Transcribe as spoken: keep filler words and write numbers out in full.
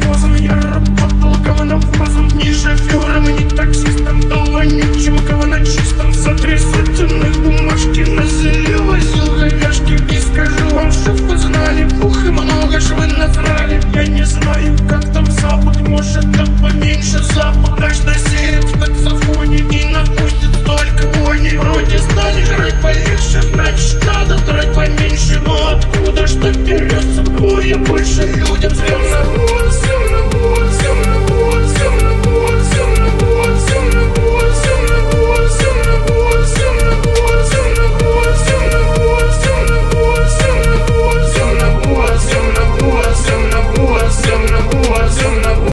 паровозом. Я работал говном вазом, не шофером и не таксистом. Дома ничего, говна чистом. За три сотенных бумажки на селе возил говяжки. И скажу вам, чтоб вы знали, пух и много ж вы насрали. Я не знаю, как там запах, может там поменьше запах. Каждый сеет в таксофоне и напустит столько вони. Вроде стали жрать полегче, значит надо драть поменьше. Но откуда что берется, двое больше людям зря на хвост.